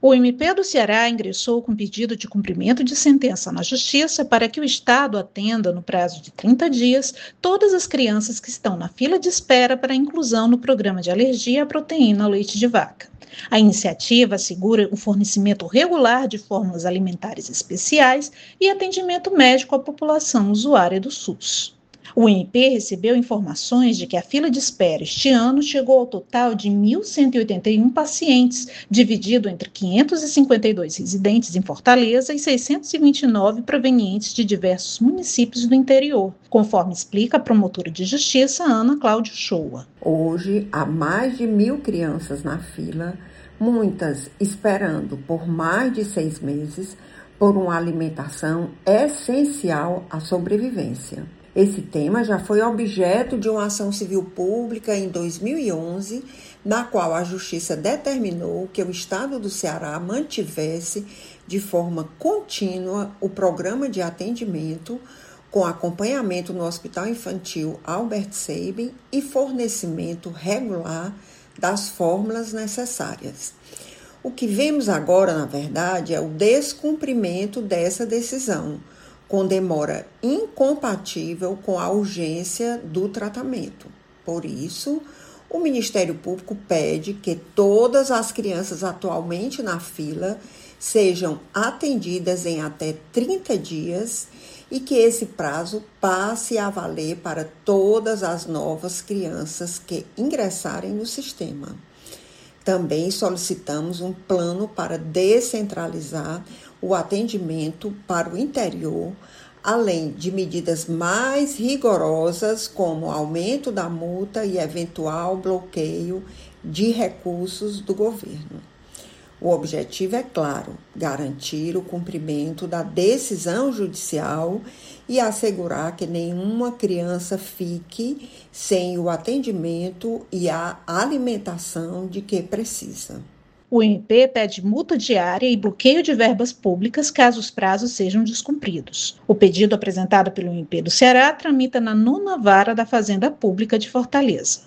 O MP do Ceará ingressou com pedido de cumprimento de sentença na Justiça para que o Estado atenda, no prazo de 30 dias, todas as crianças que estão na fila de espera para inclusão no programa de alergia à proteína leite de vaca. A iniciativa assegura o fornecimento regular de fórmulas alimentares especiais e atendimento médico à população usuária do SUS. O MP recebeu informações de que a fila de espera este ano chegou ao total de 1.181 pacientes, dividido entre 552 residentes em Fortaleza e 629 provenientes de diversos municípios do interior, conforme explica a promotora de justiça Ana Cláudia Shoa. Hoje, há mais de 1.000 crianças na fila, muitas esperando por mais de 6 meses por uma alimentação essencial à sobrevivência. Esse tema já foi objeto de uma ação civil pública em 2011, na qual a Justiça determinou que o Estado do Ceará mantivesse de forma contínua o programa de atendimento com acompanhamento no Hospital Infantil Albert Sabin e fornecimento regular das fórmulas necessárias. O que vemos agora, na verdade, é o descumprimento dessa decisão, com demora incompatível com a urgência do tratamento. Por isso, o Ministério Público pede que todas as crianças atualmente na fila sejam atendidas em até 30 dias e que esse prazo passe a valer para todas as novas crianças que ingressarem no sistema. Também solicitamos um plano para descentralizar o atendimento para o interior, além de medidas mais rigorosas, como aumento da multa e eventual bloqueio de recursos do governo. O objetivo é claro: garantir o cumprimento da decisão judicial e assegurar que nenhuma criança fique sem o atendimento e a alimentação de que precisa. O MP pede multa diária e bloqueio de verbas públicas caso os prazos sejam descumpridos. O pedido apresentado pelo MP do Ceará tramita na 9ª Vara da Fazenda Pública de Fortaleza.